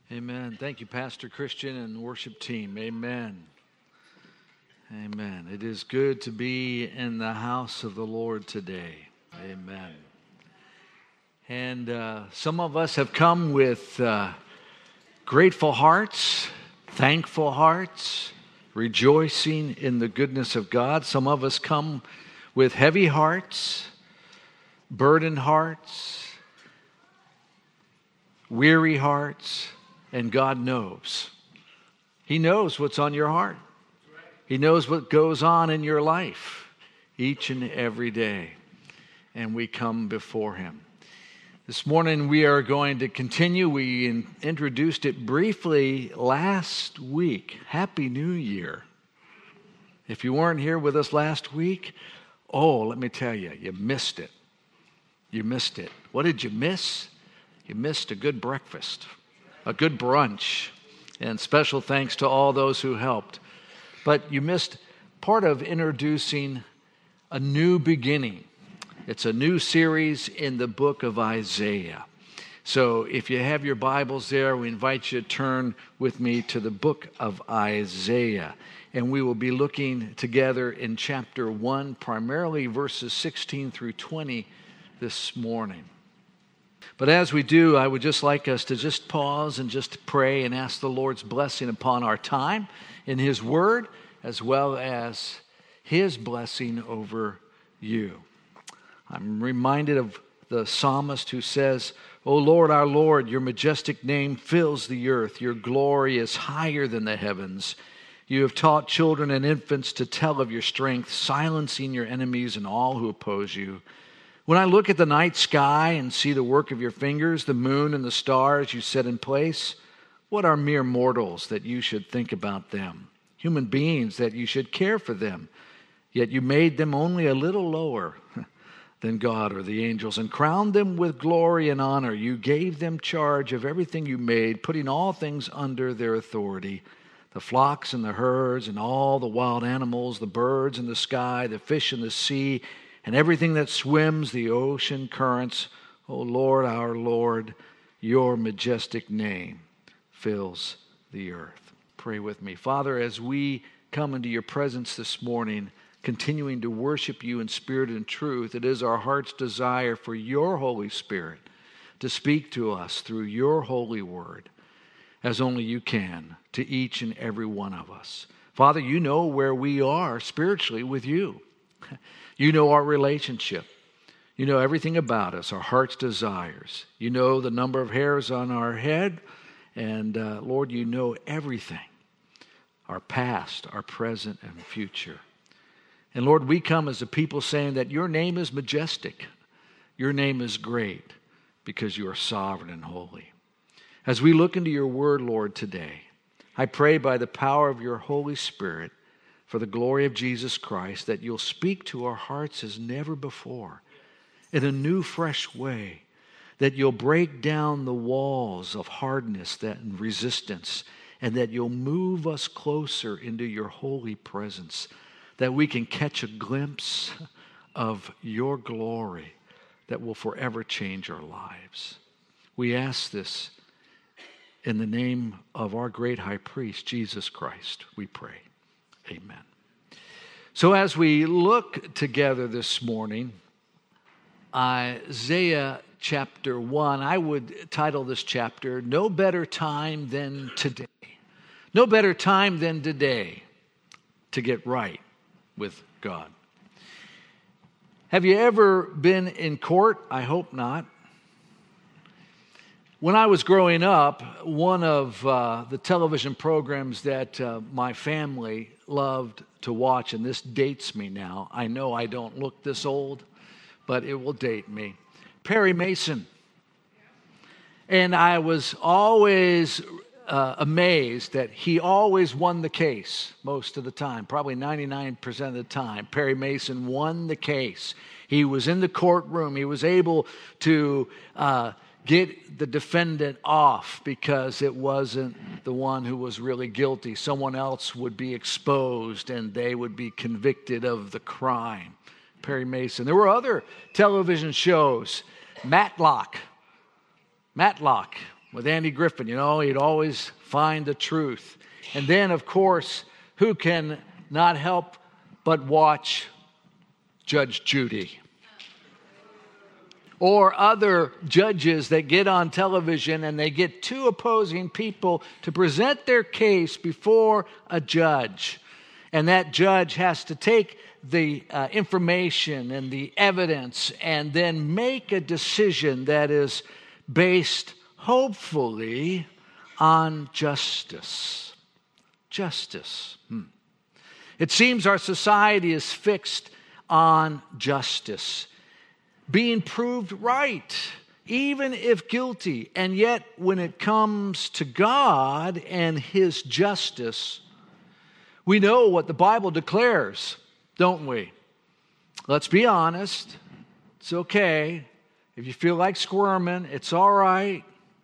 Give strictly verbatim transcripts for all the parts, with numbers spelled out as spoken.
Amen. Thank you, Pastor Christian and worship team. Amen. Amen. It is good to be in the house of the Lord today. Amen. And uh, some of us have come with uh, grateful hearts, thankful hearts, rejoicing in the goodness of God. Some of us come with heavy hearts, burdened hearts, weary hearts. And God knows. He knows what's on your heart. He knows what goes on in your life each and every day. And we come before Him. This morning we are going to continue. We in, introduced it briefly last week. Happy New Year. If you weren't here with us last week, oh, let me tell you, you missed it. You missed it. What did you miss? You missed a good breakfast. A good brunch, and special thanks to all those who helped. But you missed part of introducing a new beginning. It's a new series in the book of Isaiah. So if you have your Bibles there, we invite you to turn with me to the book of Isaiah. And we will be looking together in chapter one, primarily verses sixteen through twenty this morning. But as we do, I would just like us to just pause and just pray and ask the Lord's blessing upon our time in His Word, as well as His blessing over you. I'm reminded of the psalmist who says, "O Lord, our Lord, your majestic name fills the earth. Your glory is higher than the heavens. You have taught children and infants to tell of your strength, silencing your enemies and all who oppose you. When I look at the night sky and see the work of your fingers, the moon and the stars you set in place, what are mere mortals that you should think about them? Human beings that you should care for them. Yet you made them only a little lower than God or the angels and crowned them with glory and honor. You gave them charge of everything you made, putting all things under their authority. The flocks and the herds and all the wild animals, the birds in the sky, the fish in the sea, and everything that swims the ocean currents. O Lord, our Lord, your majestic name fills the earth." Pray with me. Father, as we come into your presence this morning, continuing to worship you in spirit and truth, it is our heart's desire for your Holy Spirit to speak to us through your holy word, as only you can, to each and every one of us. Father, you know where we are spiritually with you. You know our relationship. You know everything about us, our heart's desires. You know the number of hairs on our head. And uh, Lord, you know everything, our past, our present, and future. And Lord, we come as a people saying that your name is majestic. Your name is great because you are sovereign and holy. As we look into your word, Lord, today, I pray by the power of your Holy Spirit, for the glory of Jesus Christ, that you'll speak to our hearts as never before in a new, fresh way, that you'll break down the walls of hardness that, and resistance, and that you'll move us closer into your holy presence, that we can catch a glimpse of your glory that will forever change our lives. We ask this in the name of our great high priest, Jesus Christ, we pray. Amen. So as we look together this morning, Isaiah chapter one, I would title this chapter, "No Better Time Than Today." No better time than today to get right with God. Have you ever been in court? I hope not. When I was growing up, one of uh, the television programs that uh, my family loved to watch, and this dates me now. I know I don't look this old, but it will date me. Perry Mason. And I was always uh, amazed that he always won the case most of the time, probably ninety-nine percent of the time. Perry Mason won the case. He was in the courtroom. He was able to Uh, get the defendant off because it wasn't the one who was really guilty. Someone else would be exposed and they would be convicted of the crime. Perry Mason. There were other television shows. Matlock. Matlock. with Andy Griffin. You know, he'd always find the truth. And then, of course, who can not help but watch Judge Judy? Or other judges that get on television and they get two opposing people to present their case before a judge. And that judge has to take the uh, information and the evidence and then make a decision that is based, hopefully, on justice. Justice. Hmm. It seems our society is fixed on justice, being proved right, even if guilty. And yet, when it comes to God and His justice, we know what the Bible declares, don't we? Let's be honest. It's okay. If you feel like squirming, it's all right.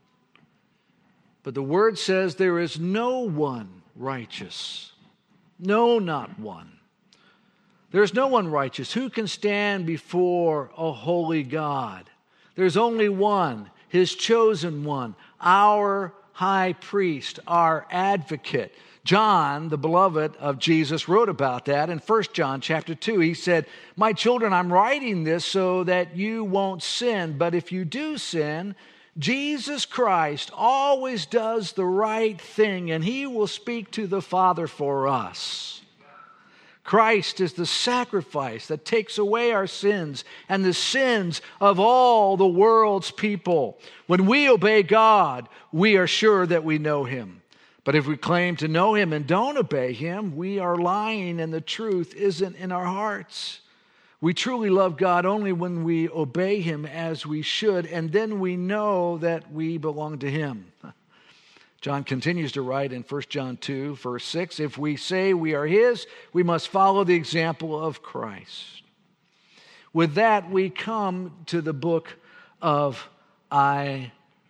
But the Word says there is no one righteous. No, not one. There's no one righteous. Who can stand before a holy God? There's only one, His chosen one, our high priest, our advocate. John, the beloved of Jesus, wrote about that in First John chapter two. He said, "My children, I'm writing this so that you won't sin. But if you do sin, Jesus Christ always does the right thing, and He will speak to the Father for us." Christ is the sacrifice that takes away our sins and the sins of all the world's people. When we obey God, we are sure that we know Him. But if we claim to know Him and don't obey Him, we are lying and the truth isn't in our hearts. We truly love God only when we obey Him as we should, and then we know that we belong to Him. John continues to write in First John two, verse six, "If we say we are His, we must follow the example of Christ." With that, we come to the book of Isaiah.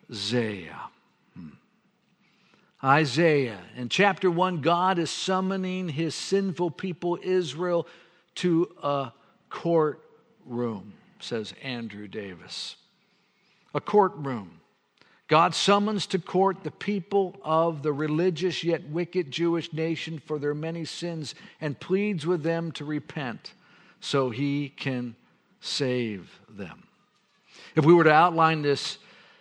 Hmm. Isaiah. In chapter one, God is summoning His sinful people, Israel, to a courtroom, says Andrew Davis. A courtroom. God summons to court the people of the religious yet wicked Jewish nation for their many sins and pleads with them to repent so He can save them. If we were to outline this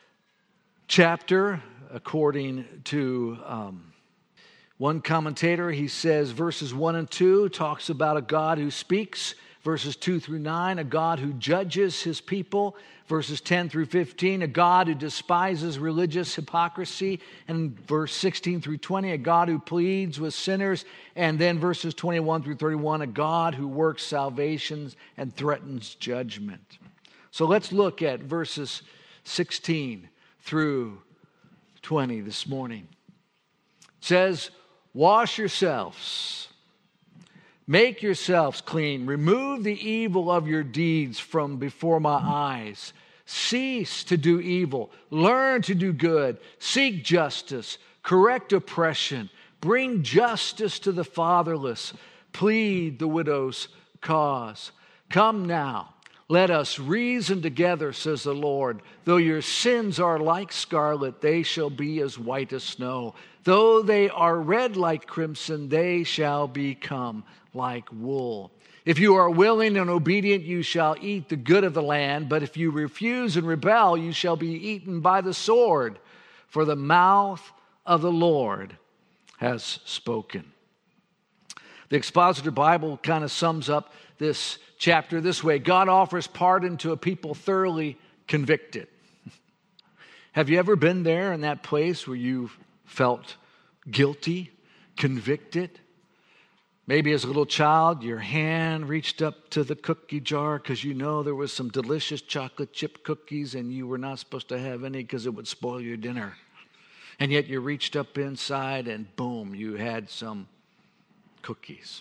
chapter according to um, one commentator, he says verses one and two talks about a God who speaks. Verses two through nine, a God who judges His people. Verses ten through fifteen, a God who despises religious hypocrisy. And verse sixteen through twenty, a God who pleads with sinners. And then verses twenty-one through thirty-one, a God who works salvation and threatens judgment. So let's look at verses sixteen through twenty this morning. It says, "Wash yourselves. Make yourselves clean. Remove the evil of your deeds from before my eyes. Cease to do evil. Learn to do good. Seek justice. Correct oppression. Bring justice to the fatherless. Plead the widow's cause. Come now, let us reason together, says the Lord. Though your sins are like scarlet, they shall be as white as snow. Though they are red like crimson, they shall become like wool. If you are willing and obedient, you shall eat the good of the land. But if you refuse and rebel, you shall be eaten by the sword. For the mouth of the Lord has spoken." The Expositor Bible kind of sums up this chapter this way: God offers pardon to a people thoroughly convicted. Have you ever been there in that place where you felt guilty, convicted? Maybe as a little child, your hand reached up to the cookie jar because you know there was some delicious chocolate chip cookies and you were not supposed to have any because it would spoil your dinner. And yet you reached up inside and boom, you had some cookies.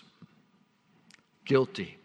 Guilty.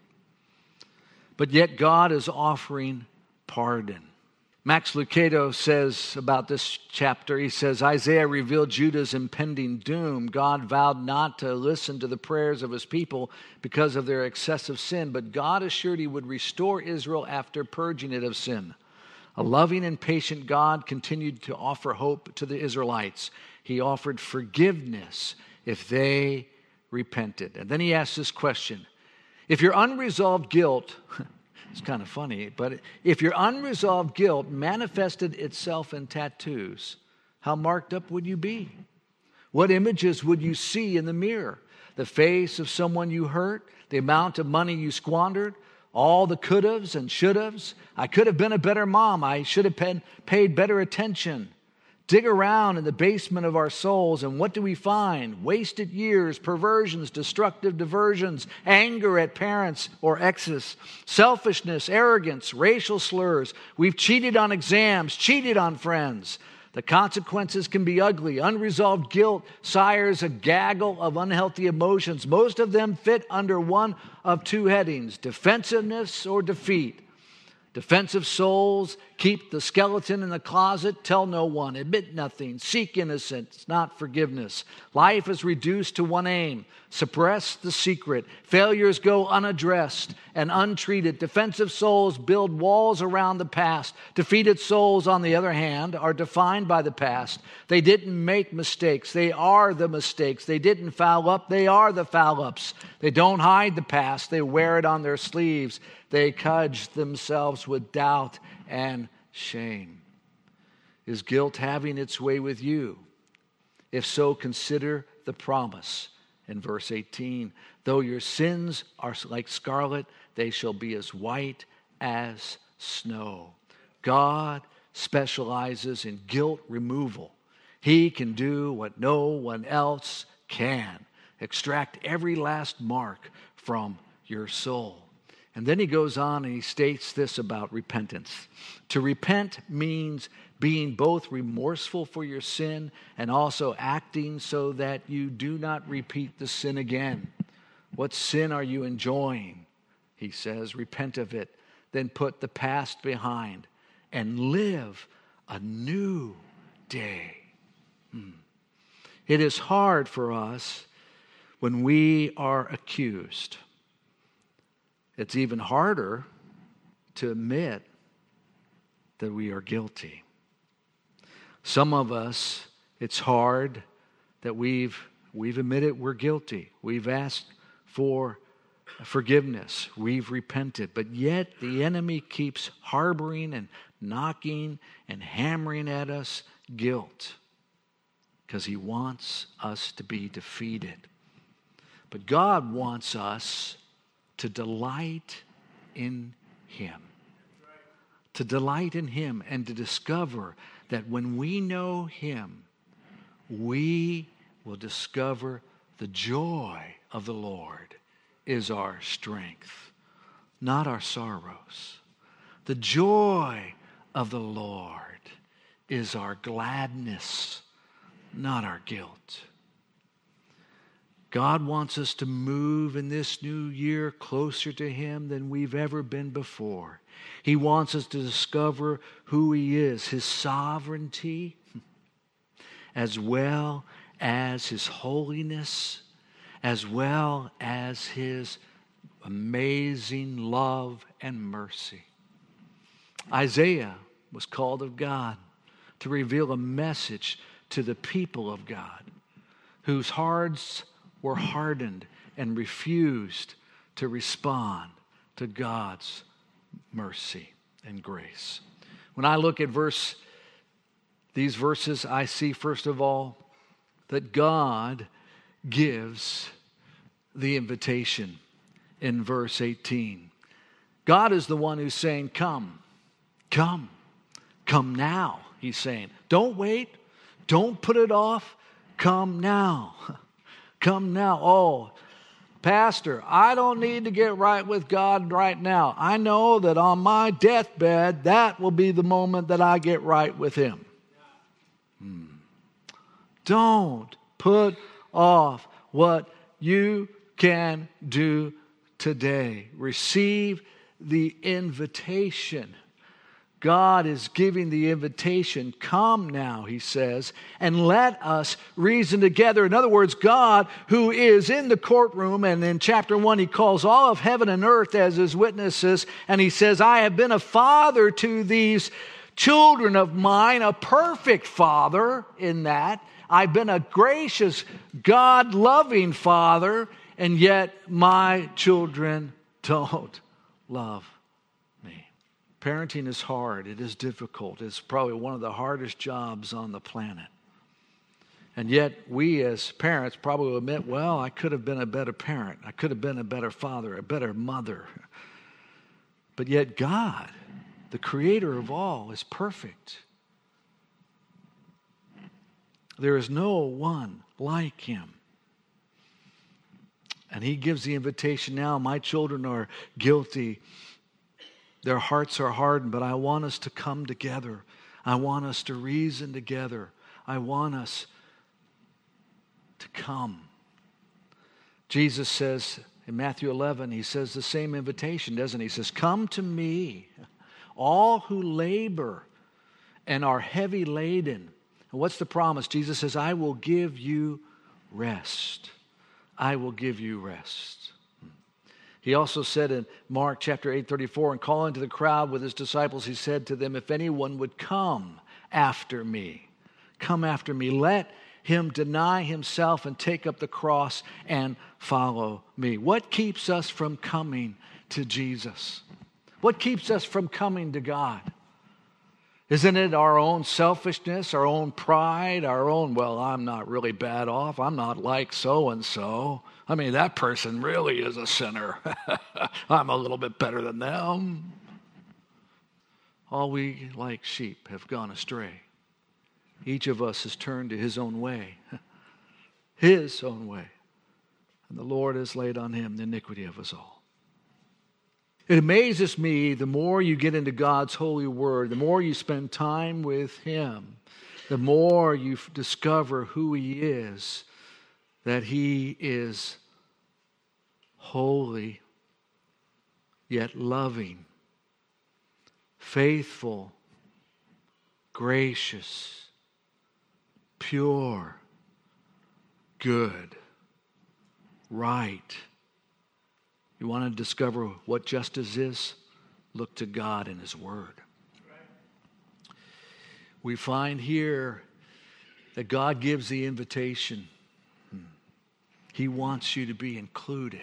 But yet God is offering pardon. Max Lucado says about this chapter, he says, Isaiah revealed Judah's impending doom. God vowed not to listen to the prayers of His people because of their excessive sin, but God assured He would restore Israel after purging it of sin. A loving and patient God continued to offer hope to the Israelites. He offered forgiveness if they repented. And then he asked this question: if your unresolved guilt, it's kind of funny, but if your unresolved guilt manifested itself in tattoos, how marked up would you be? What images would you see in the mirror? The face of someone you hurt? The amount of money you squandered? All the could-haves and should-haves? I could have been a better mom. I should have paid, paid better attention. Dig around in the basement of our souls, and what do we find? Wasted years, perversions, destructive diversions, anger at parents or exes, selfishness, arrogance, racial slurs. We've cheated on exams, cheated on friends. The consequences can be ugly. Unresolved guilt sires a gaggle of unhealthy emotions. Most of them fit under one of two headings: defensiveness or defeat. Defensive souls keep the skeleton in the closet, tell no one, admit nothing, seek innocence, not forgiveness. Life is reduced to one aim: suppress the secret. Failures go unaddressed and untreated. Defensive souls build walls around the past. Defeated souls, on the other hand, are defined by the past. They didn't make mistakes. They are the mistakes. They didn't foul up. They are the foul ups. They don't hide the past. They wear it on their sleeves. They cudge themselves with doubt and shame. Is guilt having its way with you? If so, consider the promise in verse eighteen. Though your sins are like scarlet, they shall be as white as snow. God specializes in guilt removal. He can do what no one else can: extract every last mark from your soul. And then he goes on and he states this about repentance. To repent means being both remorseful for your sin and also acting so that you do not repeat the sin again. What sin are you enjoying? He says, repent of it. Then put the past behind and live a new day. Hmm. It is hard for us when we are accused. It's even harder to admit that we are guilty. Some of us, it's hard that we've we've admitted we're guilty. We've asked for forgiveness. We've repented. But yet the enemy keeps harboring and knocking and hammering at us guilt because he wants us to be defeated. But God wants us to delight in him. To delight in him and to discover that when we know him, we will discover the joy of the Lord is our strength, not our sorrows. The joy of the Lord is our gladness, not our guilt. God wants us to move in this new year closer to him than we've ever been before. He wants us to discover who he is, his sovereignty, as well as his holiness, as well as his amazing love and mercy. Isaiah was called of God to reveal a message to the people of God whose hearts were hardened and refused to respond to God's mercy and grace. When I look at verse, these verses, I see first of all that God gives the invitation in verse eighteen. God is the one who's saying, come, come, come now, he's saying. Don't wait, don't put it off, come now. Come now. Oh, Pastor, I don't need to get right with God right now. I know that on my deathbed, that will be the moment that I get right with him. Hmm. Don't put off what you can do today. Receive the invitation. God is giving the invitation. Come now, he says, and let us reason together. In other words, God, who is in the courtroom, and in chapter one, he calls all of heaven and earth as his witnesses, and he says, I have been a father to these children of mine a perfect father in that. I've been a gracious, God-loving father, and yet my children don't love me. Parenting is hard. It is difficult. It's probably one of the hardest jobs on the planet. And yet we as parents probably admit, well, I could have been a better parent. I could have been a better father, a better mother. But yet God, the creator of all, is perfect. There is no one like him. And he gives the invitation now, my children are guilty. Their hearts are hardened, but I want us to come together. I want us to reason together. I want us to come. Jesus says in Matthew eleven, he says the same invitation, doesn't he? He says, come to me, all who labor and are heavy laden. And what's the promise? Jesus says, I will give you rest. I will give you rest. He also said in Mark chapter eight thirty-four, and calling to the crowd with his disciples, he said to them, if anyone would come after me, come after me, let him deny himself and take up the cross and follow me. What keeps us from coming to Jesus? What keeps us from coming to God? Isn't it our own selfishness, our own pride, our own, well, I'm not really bad off. I'm not like so-and-so. I mean, that person really is a sinner. I'm a little bit better than them. All we, like sheep, have gone astray. Each of us has turned to his own way. His own way. And the Lord has laid on him the iniquity of us all. It amazes me, the more you get into God's holy word, the more you spend time with him, the more you discover who he is, that he is holy, yet loving, faithful, gracious, pure, good, right. You want to discover what justice is? Look to God and his word. We find here that God gives the invitation. He wants you to be included.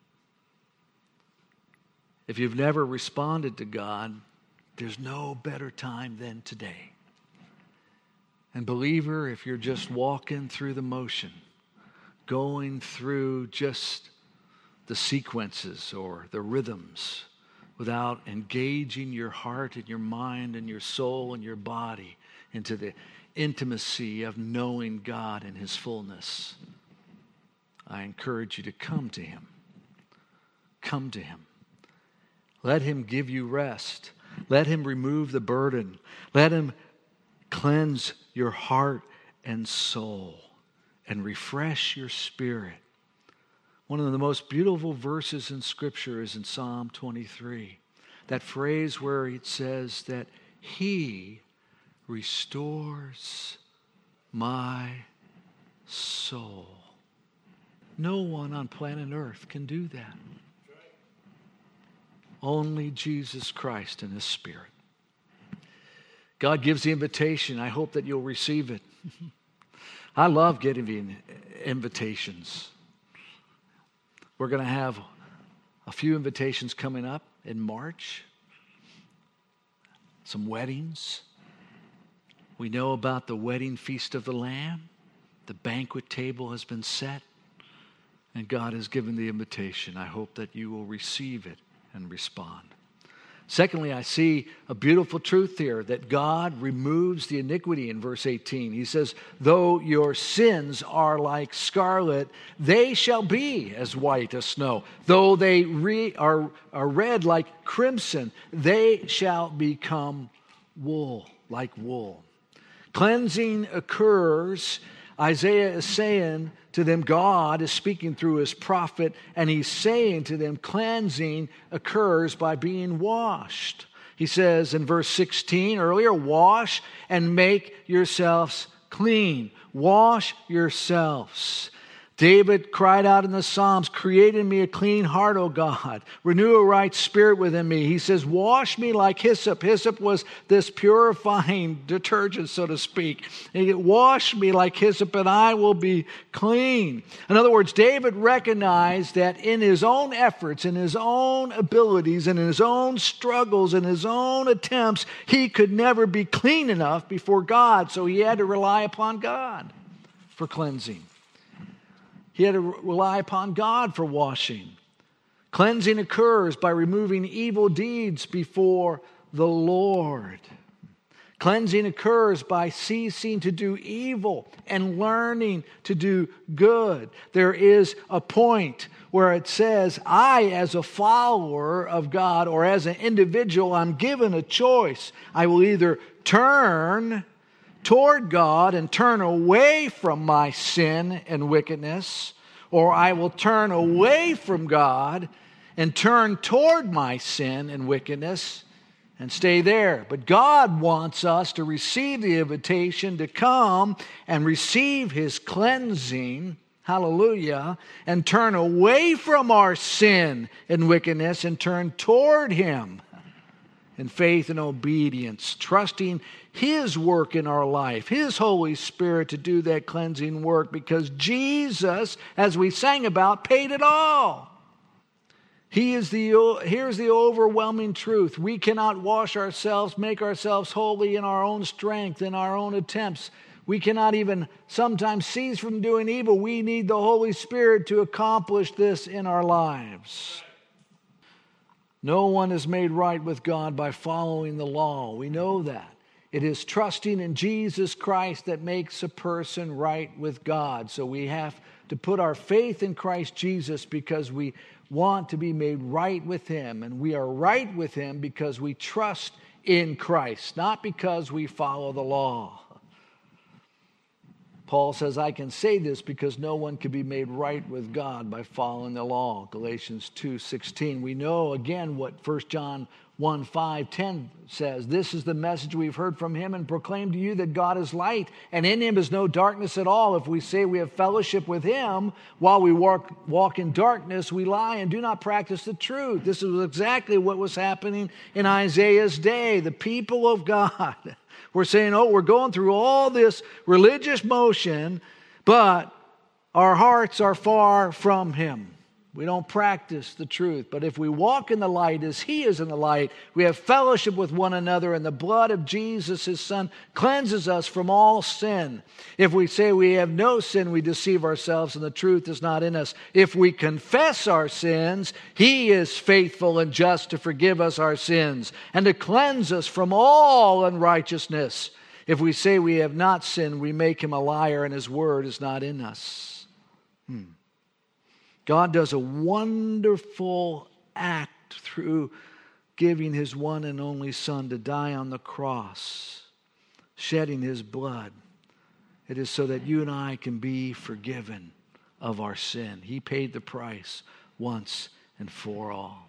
If you've never responded to God, there's no better time than today. And believer, if you're just walking through the motion, going through just the sequences or the rhythms without engaging your heart and your mind and your soul and your body into the intimacy of knowing God in his fullness, I encourage you to come to him. Come to him. Let him give you rest. Let him remove the burden. Let him cleanse your heart and soul and refresh your spirit. One of the most beautiful verses in Scripture is in Psalm twenty-three. That phrase where it says that he restores my soul. No one on planet Earth can do that. Only Jesus Christ and his Spirit. God gives the invitation. I hope that you'll receive it. I love getting invitations. We're going to have a few invitations coming up in March. Some weddings. We know about the wedding feast of the Lamb. The banquet table has been set. And God has given the invitation. I hope that you will receive it and respond. Secondly, I see a beautiful truth here that God removes the iniquity in verse eighteen. He says, though your sins are like scarlet, they shall be as white as snow. Though they re- are, are red like crimson, they shall become wool, like wool. Cleansing occurs. Isaiah is saying to them, God is speaking through his prophet, and he's saying to them, cleansing occurs by being washed. He says in verse sixteen earlier, wash and make yourselves clean. Wash yourselves. David cried out in the Psalms, create in me a clean heart, O God. Renew a right spirit within me. He says, wash me like hyssop. Hyssop was this purifying detergent, so to speak. And he said, wash me like hyssop and I will be clean. In other words, David recognized that in his own efforts, in his own abilities, and in his own struggles, and his own attempts, he could never be clean enough before God. So he had to rely upon God for cleansing. He had to rely upon God for washing. Cleansing occurs by removing evil deeds before the Lord. Cleansing occurs by ceasing to do evil and learning to do good. There is a point where it says, I, as a follower of God or as an individual, I'm given a choice. I will either turn toward God and turn away from my sin and wickedness, or I will turn away from God and turn toward my sin and wickedness and stay there. But God wants us to receive the invitation to come and receive His cleansing, hallelujah, and turn away from our sin and wickedness and turn toward Him in faith and obedience, trusting His work in our life, His Holy Spirit to do that cleansing work, because Jesus, as we sang about, paid it all. He is the, here's the overwhelming truth. We cannot wash ourselves, make ourselves holy in our own strength, in our own attempts. We cannot even sometimes cease from doing evil. We need the Holy Spirit to accomplish this in our lives. No one is made right with God by following the law. We know that. It is trusting in Jesus Christ that makes a person right with God. So we have to put our faith in Christ Jesus because we want to be made right with Him. And we are right with Him because we trust in Christ, not because we follow the law. Paul says, I can say this because no one can be made right with God by following the law. Galatians two sixteen. We know again what First John one five ten says. This is the message we've heard from Him and proclaimed to you, that God is light, and in Him is no darkness at all. If we say we have fellowship with Him while we walk, walk in darkness, we lie and do not practice the truth. This is exactly what was happening in Isaiah's day. The people of God we're saying, oh, we're going through all this religious motion, but our hearts are far from Him. We don't practice the truth. But if we walk in the light as He is in the light, we have fellowship with one another, and the blood of Jesus, His Son, cleanses us from all sin. If we say we have no sin, we deceive ourselves, and the truth is not in us. If we confess our sins, He is faithful and just to forgive us our sins and to cleanse us from all unrighteousness. If we say we have not sinned, we make Him a liar, and His word is not in us. Hmm. God does a wonderful act through giving His one and only Son to die on the cross, shedding His blood. It is so that you and I can be forgiven of our sin. He paid the price once and for all.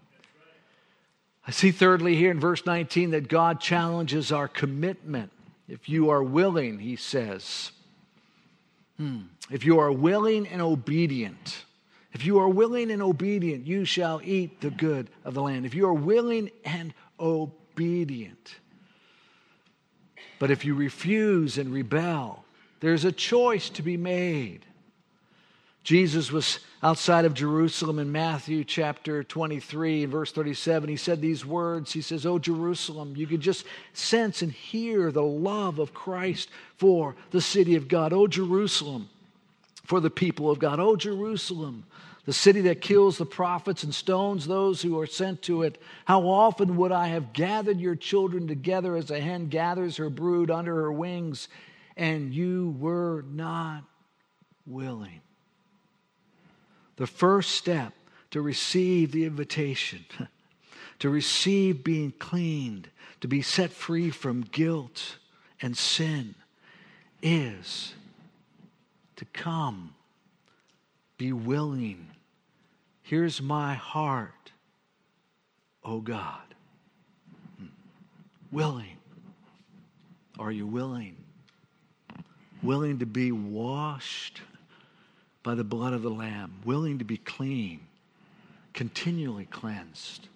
I see thirdly here in verse nineteen that God challenges our commitment. If you are willing, He says, hmm, if you are willing and obedient, If you are willing and obedient, you shall eat the good of the land. If you are willing and obedient. But if you refuse and rebel, there's a choice to be made. Jesus was outside of Jerusalem in Matthew chapter twenty-three and verse thirty-seven. He said these words. He says, "Oh, Jerusalem," you could just sense and hear the love of Christ for the city of God. "Oh, Jerusalem," for the people of God. "Oh, Jerusalem, the city that kills the prophets and stones those who are sent to it. How often would I have gathered your children together as a hen gathers her brood under her wings, and you were not willing." The first step to receive the invitation, to receive being cleaned, to be set free from guilt and sin, is to come, be willing. Here's my heart, O God. Willing. Are you willing? Willing to be washed by the blood of the Lamb, willing to be clean, continually cleansed.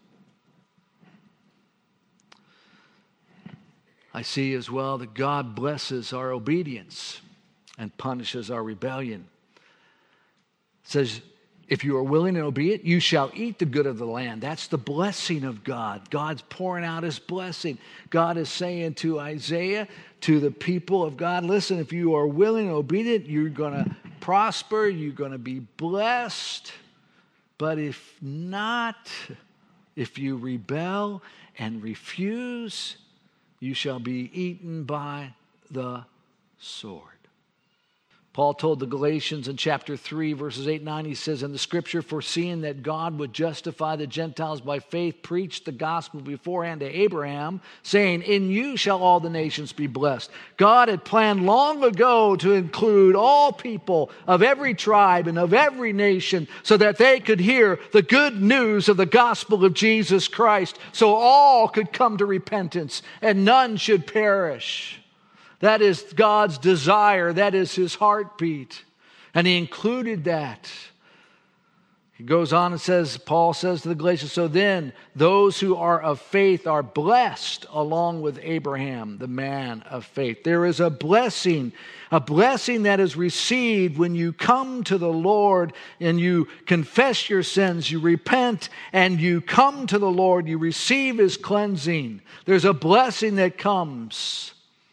I see as well that God blesses our obedience and punishes our rebellion. It says, if you are willing and obedient, you shall eat the good of the land. That's the blessing of God. God's pouring out his blessing. God is saying to Isaiah, to the people of God, listen, if you are willing and obedient, you're going to prosper, you're going to be blessed. But if not, if you rebel and refuse, you shall be eaten by the sword. Paul told the Galatians in chapter three, verses eight and nine, he says, in the scripture, foreseeing that God would justify the Gentiles by faith, preached the gospel beforehand to Abraham, saying, in you shall all the nations be blessed. God had planned long ago to include all people of every tribe and of every nation so that they could hear the good news of the gospel of Jesus Christ, so all could come to repentance and none should perish. That is God's desire. That is his heartbeat. And he included that. He goes on and says, Paul says to the Galatians, so then those who are of faith are blessed along with Abraham, the man of faith. There is a blessing, a blessing that is received when you come to the Lord and you confess your sins, you repent and you come to the Lord, you receive his cleansing. There's a blessing that comes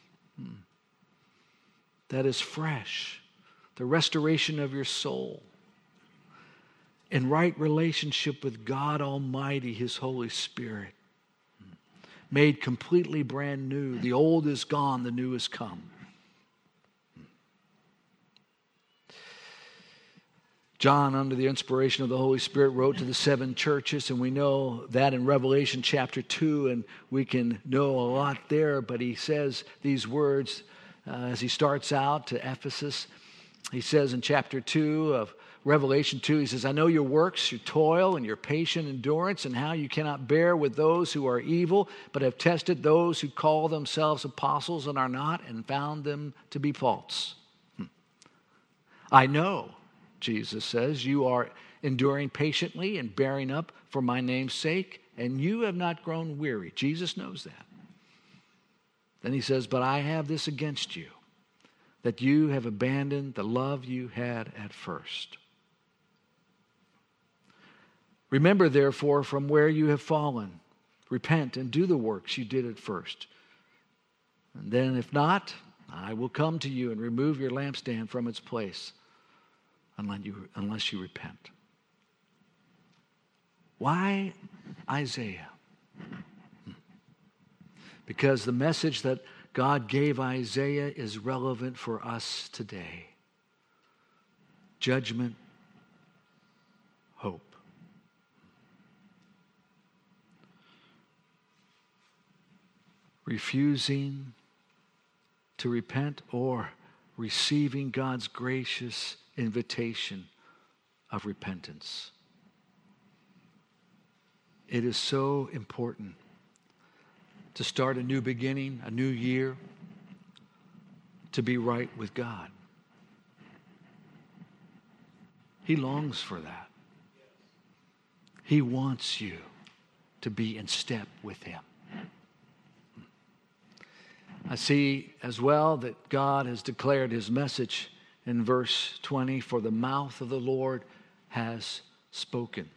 that is fresh, the restoration of your soul, in right relationship with God Almighty, his Holy Spirit, made completely brand new. The old is gone, the new has come. John, under the inspiration of the Holy Spirit, wrote to the seven churches, and we know that in Revelation chapter two, and we can know a lot there, but he says these words, Uh, as he starts out to Ephesus. He says in chapter two of Revelation two, he says, I know your works, your toil, and your patient endurance, and how you cannot bear with those who are evil, but have tested those who call themselves apostles and are not, and found them to be false. Hmm. I know, Jesus says, you are enduring patiently and bearing up for my name's sake, and you have not grown weary. Jesus knows that. Then he says, but I have this against you, that you have abandoned the love you had at first. Remember, therefore, from where you have fallen, repent and do the works you did at first. And then if not, I will come to you and remove your lampstand from its place unless you, unless you repent. Why Isaiah? Because the message that God gave Isaiah is relevant for us today. Judgment, hope. Refusing to repent or receiving God's gracious invitation of repentance. It is so important to start a new beginning, a new year, to be right with God. He longs for that. He wants you to be in step with him. I see as well that God has declared his message in verse twenty, for the mouth of the Lord has spoken.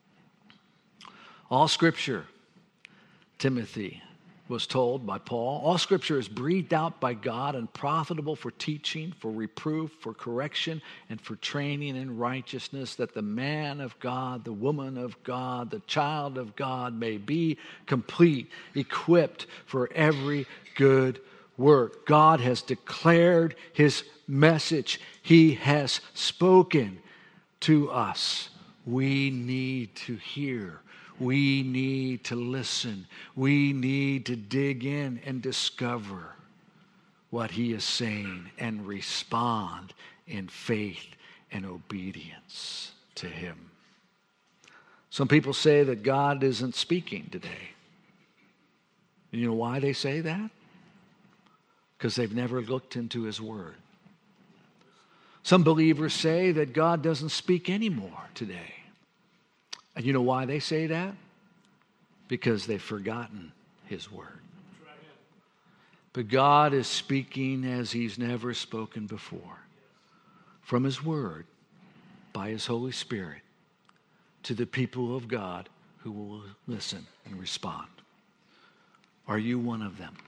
All scripture, Timothy was told by Paul, all scripture is breathed out by God and profitable for teaching, for reproof, for correction, and for training in righteousness, that the man of God, the woman of God, the child of God may be complete, equipped for every good work. God has declared his message. He has spoken to us. We need to hear. We need to listen. We need to dig in and discover what he is saying and respond in faith and obedience to him. Some people say that God isn't speaking today. You know why they say that? Because they've never looked into his word. Some believers say that God doesn't speak anymore today. And you know why they say that? Because they've forgotten his word. But God is speaking as he's never spoken before. From his word, by his Holy Spirit, to the people of God who will listen and respond. Are you one of them?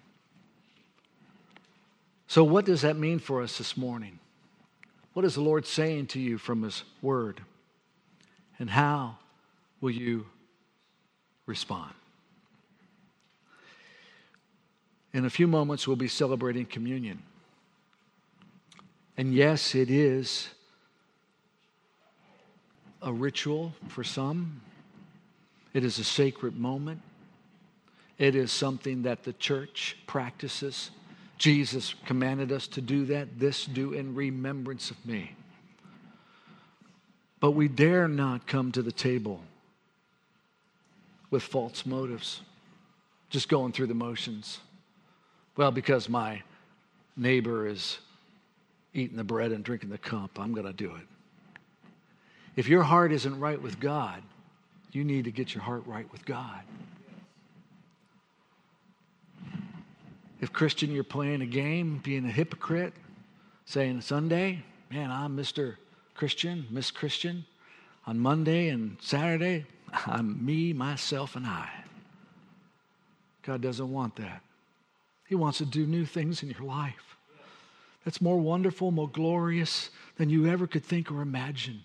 So what does that mean for us this morning? What is the Lord saying to you from his word? And how will you respond? In a few moments, we'll be celebrating communion. And yes, it is a ritual for some. It is a sacred moment. It is something that the church practices. Jesus commanded us to do that. This do in remembrance of me. But we dare not come to the table with false motives, just going through the motions. Well, because my neighbor is eating the bread and drinking the cup, I'm going to do it. If your heart isn't right with God, you need to get your heart right with God. If Christian, you're playing a game, being a hypocrite, saying Sunday, man, I'm Mister Christian, Miss Christian. On Monday and Saturday, I'm me, myself, and I. God doesn't want that. He wants to do new things in your life. That's more wonderful, more glorious than you ever could think or imagine.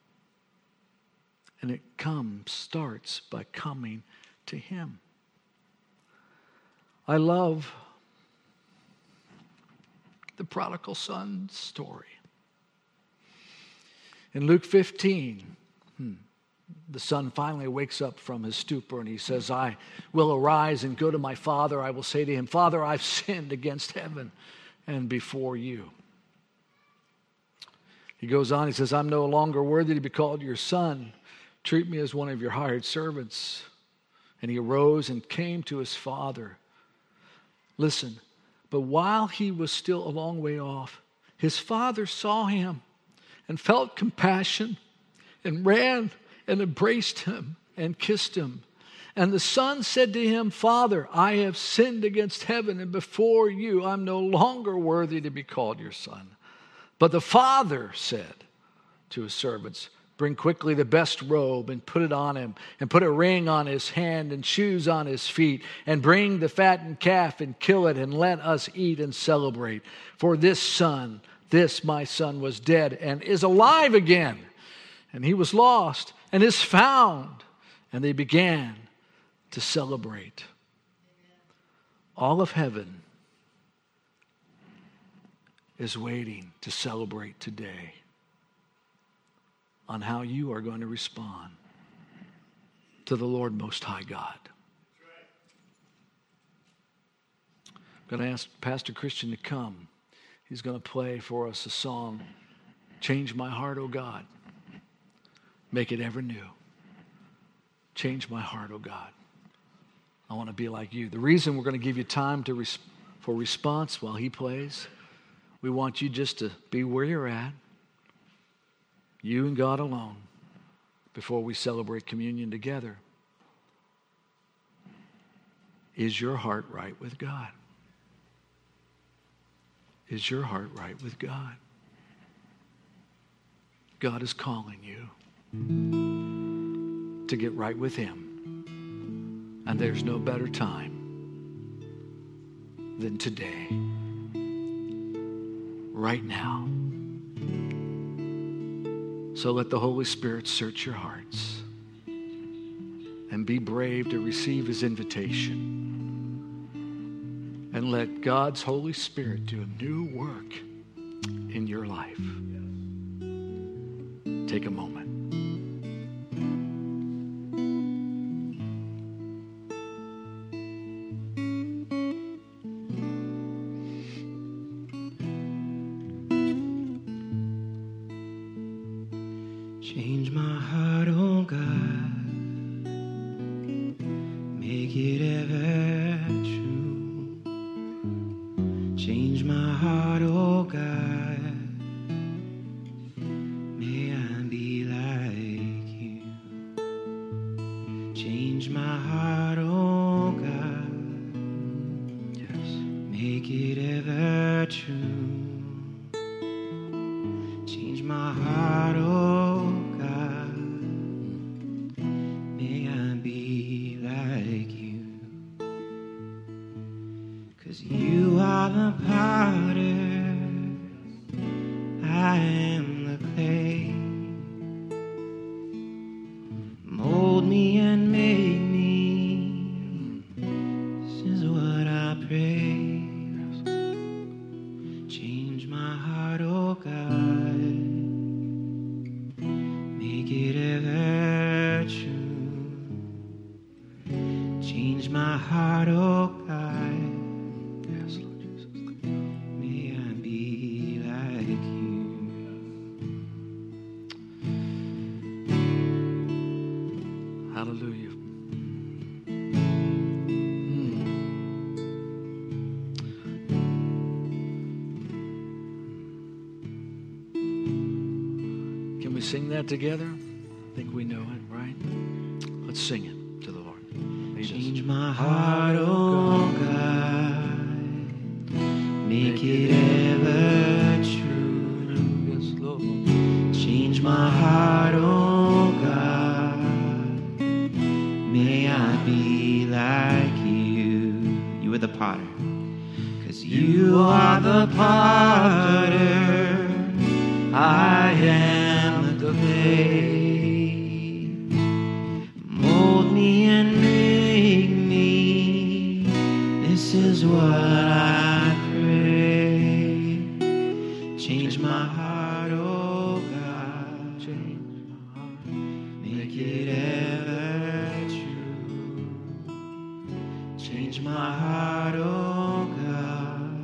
And it comes, starts by coming to him. I love the prodigal son story. In Luke fifteen, hmm, the son finally wakes up from his stupor and he says, I will arise and go to my father. I will say to him, Father, I've sinned against heaven and before you. He goes on, he says, I'm no longer worthy to be called your son. Treat me as one of your hired servants. And he arose and came to his father. Listen, but while he was still a long way off, his father saw him and felt compassion and ran and embraced him and kissed him. And the son said to him, Father, I have sinned against heaven and before you. I'm no longer worthy to be called your son. But the father said to his servants, bring quickly the best robe and put it on him, and put a ring on his hand and shoes on his feet, and bring the fattened calf and kill it, and let us eat and celebrate. For this son, this my son was dead and is alive again. And he was lost and is found. And they began to celebrate. All of heaven is waiting to celebrate today on how you are going to respond to the Lord Most High God. I'm going to ask Pastor Christian to come. He's going to play for us a song, Change My Heart, O God. Make it ever new. Change my heart, O God. I want to be like you. The reason we're going to give you time to res- for response while he plays, we want you just to be where you're at, you and God alone, before we celebrate communion together. Is your heart right with God? Is your heart right with God? God is calling you to get right with him. And there's no better time than today, right now. So let the Holy Spirit search your hearts and be brave to receive his invitation. And let God's Holy Spirit do a new work in your life. Take a moment. Change my heart, oh God, make it ever true. Change my heart, oh God, heart, oh God. May I be like you. 'Cause you are the potter, I am the clay. Mold me and make me, this is what I pray. Change my heart, oh God, make it ever true. Change my heart, oh God, Yes, Lord Jesus. may I be like you. Hallelujah. Can we sing that together? I think we know it, right? Let's sing it to the Lord. Lead us. Change my heart, oh God, make it ever true. Yes, Lord. Change my heart, oh God, may I be like you. You are the potter, 'cause you are the potter, I am the clay. Mold me and make me, this is what I pray. Change my heart, oh God, Change my heart. make it ever true. Change my heart, oh God,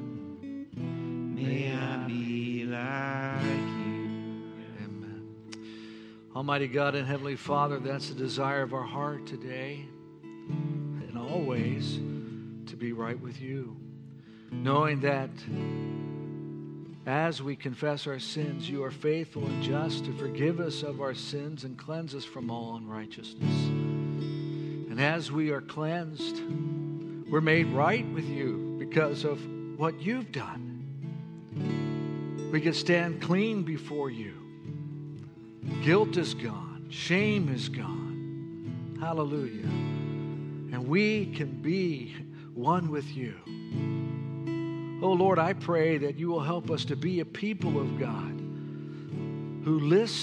may I be like you. Amen. Almighty God and Heavenly Father, that's the desire of our heart today and always, to be right with you. Knowing that as we confess our sins, you are faithful and just to forgive us of our sins and cleanse us from all unrighteousness. And as we are cleansed, we're made right with you because of what you've done. We can stand clean before you. Guilt is gone. Shame is gone. Hallelujah. And we can be one with you. Oh Lord, I pray that you will help us to be a people of God who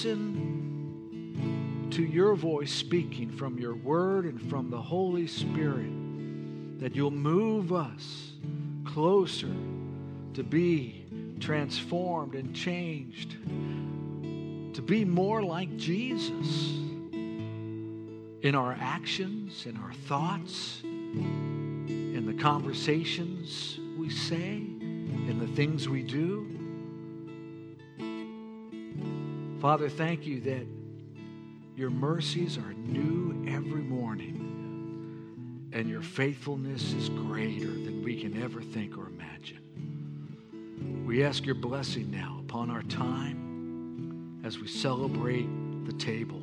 listen to your voice speaking from your word and from the Holy Spirit, that you'll move us closer to be transformed and changed, to be more like Jesus in our actions, in our thoughts, in the conversations we say, in the things we do. Father, thank you that your mercies are new every morning, and your faithfulness is greater than we can ever think or imagine. We ask your blessing now upon our time as we celebrate the table.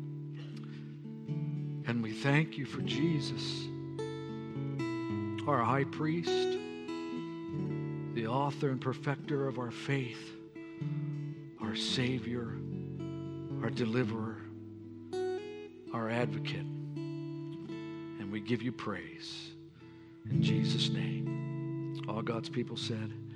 And we thank you for Jesus, our high priest, the author and perfecter of our faith, our Savior, our deliverer, our advocate. And we give you praise in Jesus' name. All God's people said,